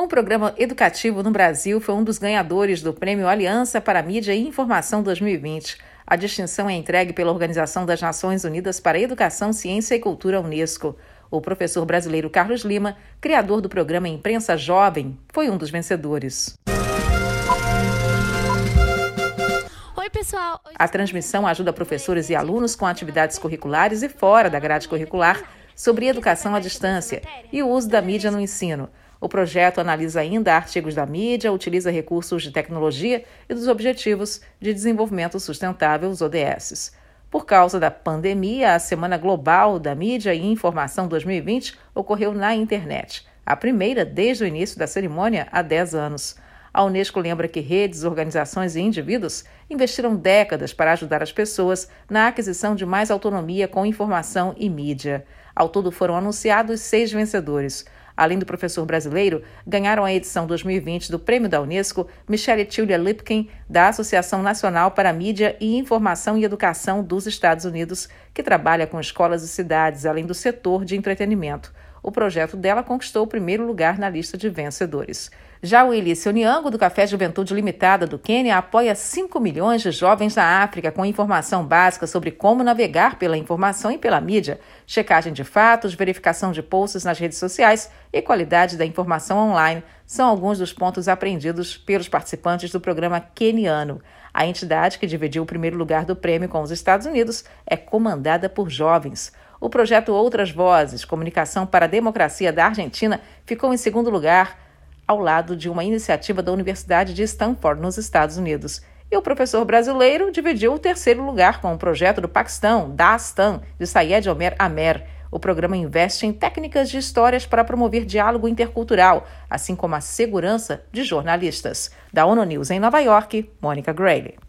o programa educativo no Brasil foi um dos ganhadores do Prêmio Aliança para a Mídia e Informação 2020. A distinção é entregue pela Organização das Nações Unidas para a Educação, Ciência e Cultura, Unesco. O professor brasileiro Carlos Lima, criador do programa Imprensa Jovem, foi um dos vencedores. Oi, pessoal! A transmissão ajuda professores e alunos com atividades curriculares e fora da grade curricular sobre educação à distância e o uso da mídia no ensino. O projeto analisa ainda artigos da mídia, utiliza recursos de tecnologia e dos Objetivos de Desenvolvimento Sustentável, os ODS. Por causa da pandemia, a Semana Global da Mídia e Informação 2020 ocorreu na internet, a primeira desde o início da cerimônia há 10 anos. A Unesco lembra que redes, organizações e indivíduos investiram décadas para ajudar as pessoas na aquisição de mais autonomia com informação e mídia. Ao todo foram anunciados 6 vencedores. Além do professor brasileiro, ganharam a edição 2020 do Prêmio da Unesco Michelle Tillia Lipkin, da Associação Nacional para a Mídia e Informação e Educação dos Estados Unidos, que trabalha com escolas e cidades, além do setor de entretenimento. O projeto dela conquistou o primeiro lugar na lista de vencedores. Já o Elício Onyango, do Café Juventude Limitada do Quênia, apoia 5 milhões de jovens na África com informação básica sobre como navegar pela informação e pela mídia, checagem de fatos, verificação de posts nas redes sociais e qualidade da informação online são alguns dos pontos aprendidos pelos participantes do programa queniano. A entidade que dividiu o primeiro lugar do prêmio com os Estados Unidos é comandada por jovens. O projeto Outras Vozes, Comunicação para a Democracia da Argentina, ficou em segundo lugar, ao lado de uma iniciativa da Universidade de Stanford, nos Estados Unidos. E o professor brasileiro dividiu o terceiro lugar com o projeto do Paquistão, Dastan, de Syed Omer Amer. O programa investe em técnicas de histórias para promover diálogo intercultural, assim como a segurança de jornalistas. Da ONU News em Nova York, Mônica Grayle.